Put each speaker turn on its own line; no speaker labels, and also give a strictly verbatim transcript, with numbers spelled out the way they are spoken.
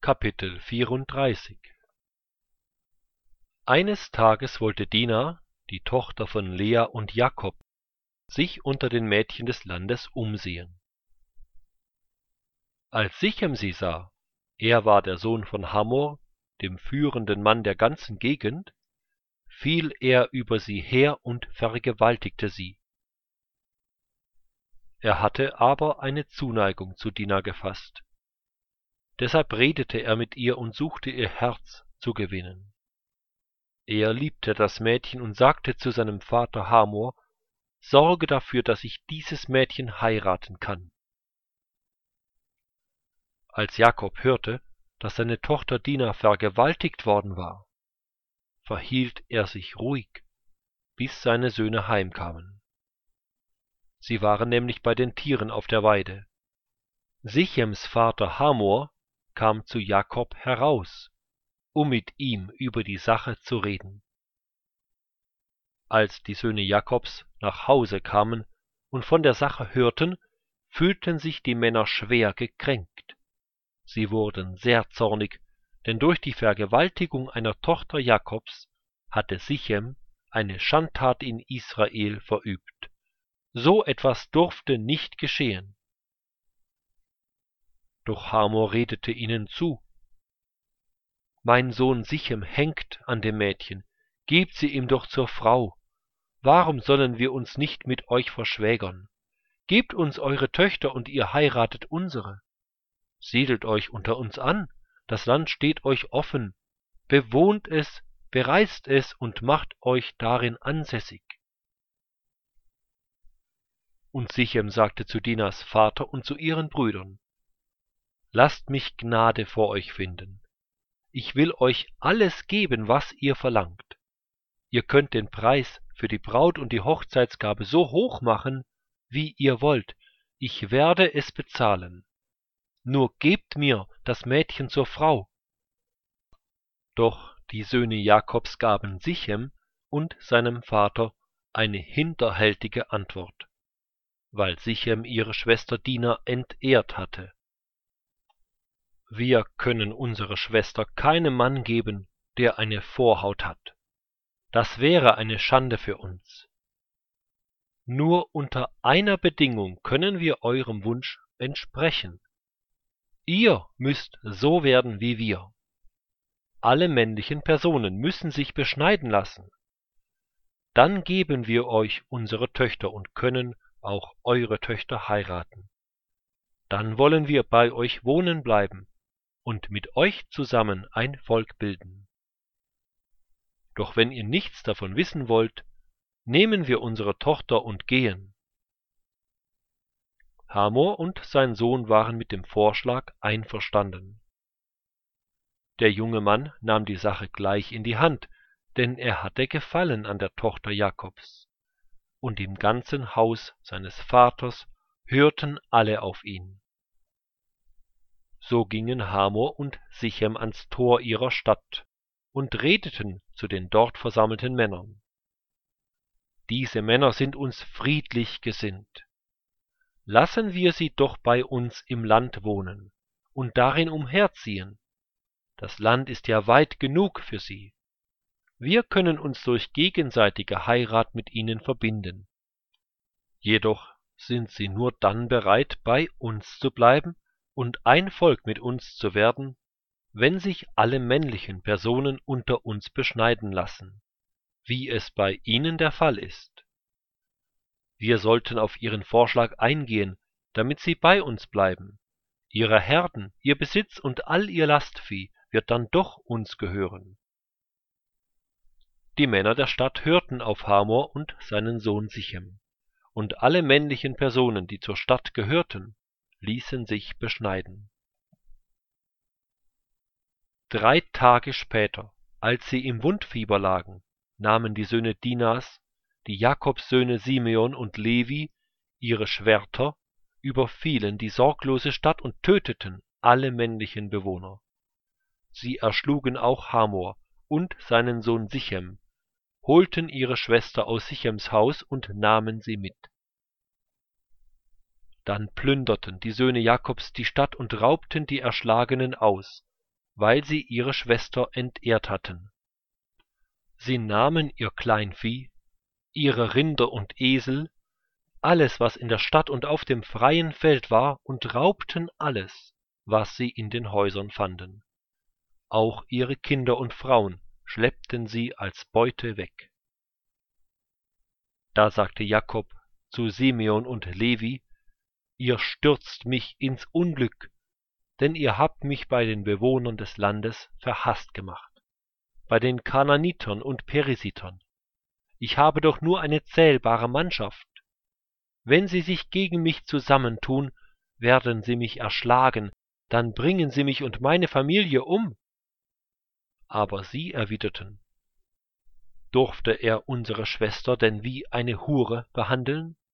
Kapitel vierunddreißig. Eines Tages wollte Dina, die Tochter von Lea und Jakob, sich unter den Mädchen des Landes umsehen. Als Sichem sie sah, er war der Sohn von Hamor, dem führenden Mann der ganzen Gegend, fiel er über sie her und vergewaltigte sie. Er hatte aber eine Zuneigung zu Dina gefasst. Deshalb redete er mit ihr und suchte ihr Herz zu gewinnen. Er liebte das Mädchen und sagte zu seinem Vater Hamor: »Sorge dafür, dass ich dieses Mädchen heiraten kann.« Als Jakob hörte, dass seine Tochter Dina vergewaltigt worden war, verhielt er sich ruhig, bis seine Söhne heimkamen. Sie waren nämlich bei den Tieren auf der Weide. Sichems Vater Hamor kam zu Jakob heraus, um mit ihm über die Sache zu reden. Als die Söhne Jakobs nach Hause kamen und von der Sache hörten, fühlten sich die Männer schwer gekränkt. Sie wurden sehr zornig, denn durch die Vergewaltigung einer Tochter Jakobs hatte Sichem eine Schandtat in Israel verübt. So etwas durfte nicht geschehen. Doch Hamor redete ihnen zu: »Mein Sohn Sichem hängt an dem Mädchen, gebt sie ihm doch zur Frau. Warum sollen wir uns nicht mit euch verschwägern? Gebt uns eure Töchter und ihr heiratet unsere. Siedelt euch unter uns an, das Land steht euch offen, bewohnt es, bereist es und macht euch darin ansässig.« Und Sichem sagte zu Dinas Vater und zu ihren Brüdern: »Lasst mich Gnade vor euch finden. Ich will euch alles geben, was ihr verlangt. Ihr könnt den Preis für die Braut und die Hochzeitsgabe so hoch machen, wie ihr wollt. Ich werde es bezahlen. Nur gebt mir das Mädchen zur Frau.« Doch die Söhne Jakobs gaben Sichem und seinem Vater eine hinterhältige Antwort, weil Sichem ihre Schwester Dina entehrt hatte. »Wir können unsere Schwester keinem Mann geben, der eine Vorhaut hat. Das wäre eine Schande für uns. Nur unter einer Bedingung können wir eurem Wunsch entsprechen. Ihr müsst so werden wie wir. Alle männlichen Personen müssen sich beschneiden lassen. Dann geben wir euch unsere Töchter und können auch eure Töchter heiraten. Dann wollen wir bei euch wohnen bleiben und mit euch zusammen ein Volk bilden. Doch wenn ihr nichts davon wissen wollt, nehmen wir unsere Tochter und gehen.« Hamor und sein Sohn waren mit dem Vorschlag einverstanden. Der junge Mann nahm die Sache gleich in die Hand, denn er hatte Gefallen an der Tochter Jakobs, und im ganzen Haus seines Vaters hörten alle auf ihn. So gingen Hamor und Sichem ans Tor ihrer Stadt und redeten zu den dort versammelten Männern: »Diese Männer sind uns friedlich gesinnt. Lassen wir sie doch bei uns im Land wohnen und darin umherziehen. Das Land ist ja weit genug für sie. Wir können uns durch gegenseitige Heirat mit ihnen verbinden. Jedoch sind sie nur dann bereit, bei uns zu bleiben und ein Volk mit uns zu werden, wenn sich alle männlichen Personen unter uns beschneiden lassen, wie es bei ihnen der Fall ist. Wir sollten auf ihren Vorschlag eingehen, damit sie bei uns bleiben. Ihre Herden, ihr Besitz und all ihr Lastvieh wird dann doch uns gehören.« Die Männer der Stadt hörten auf Hamor und seinen Sohn Sichem, und alle männlichen Personen, die zur Stadt gehörten, ließen sich beschneiden. Drei Tage später, als sie im Wundfieber lagen, nahmen die Söhne Dinas, die Jakobssöhne Simeon und Levi, ihre Schwerter, überfielen die sorglose Stadt und töteten alle männlichen Bewohner. Sie erschlugen auch Hamor und seinen Sohn Sichem, holten ihre Schwester aus Sichems Haus und nahmen sie mit. Dann plünderten die Söhne Jakobs die Stadt und raubten die Erschlagenen aus, weil sie ihre Schwester entehrt hatten. Sie nahmen ihr Kleinvieh, ihre Rinder und Esel, alles, was in der Stadt und auf dem freien Feld war, und raubten alles, was sie in den Häusern fanden. Auch ihre Kinder und Frauen schleppten sie als Beute weg. Da sagte Jakob zu Simeon und Levi: Ihr stürzt mich ins Unglück, denn ihr habt mich bei den Bewohnern des Landes verhasst gemacht, bei den Kanaanitern und Perisitern. Ich habe doch nur eine zählbare Mannschaft. Wenn sie sich gegen mich zusammentun, werden sie mich erschlagen, dann bringen sie mich und meine Familie um. Aber sie erwiderten: Durfte er unsere Schwester denn wie eine Hure behandeln?